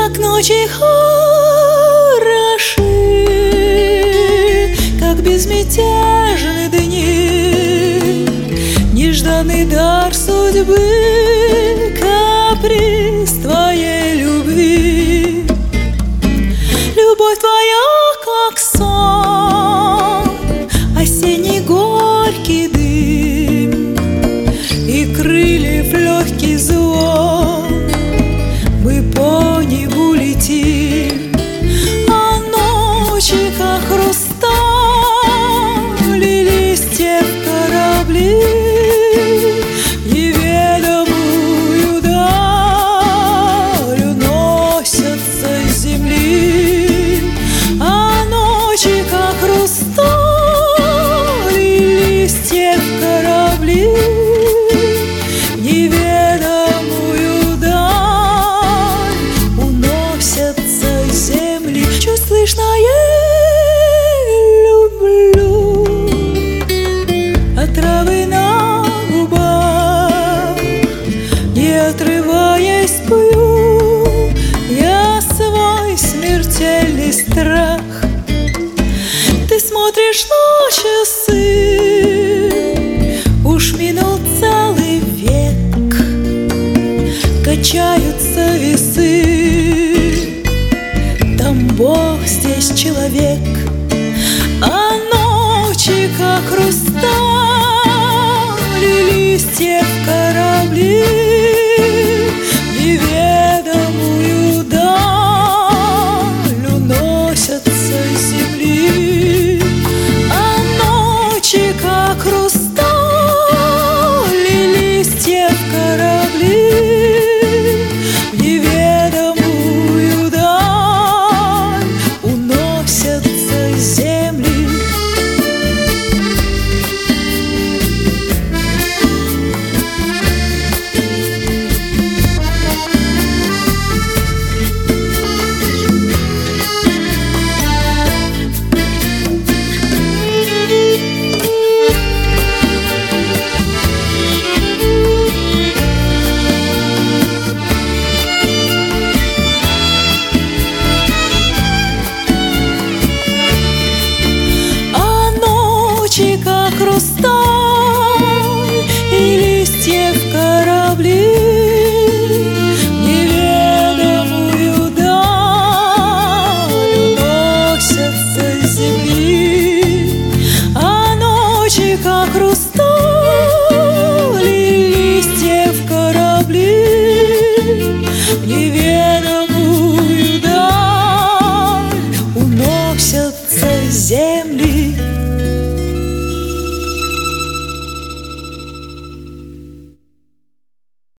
как ночи хороши, как безмятежны дни, нежданный дар судьбы, каприз твоей любви. Любовь твоя, как сон, осенний горький дым, и крыльев легкий звон, мы по небу летим. А ночи, как хрусталь, и листьев корабли, неведомую даль уносятся с земли. А ночи, как хрусталь, и листьев корабли, неведомую даль уносятся с земли. Чуть слышно, я люблю, от травы на губах, не отрываясь, пою я свой смертельный страх. Ты смотришь на часы, уж минул целый век, качаются весы, там Бог, здесь человек. А ночи, как хрусталь, и листьев корабли, неведомую даль уносятся с земли. А ночи, как хрусталь, и листьев корабли, неведомую даль уносятся с земли. Как хрусталь, и листьев корабли, неведомую даль уносятся с земли. А ночи, как хрусталь, и листьев корабли, неведомую даль уносятся с земли.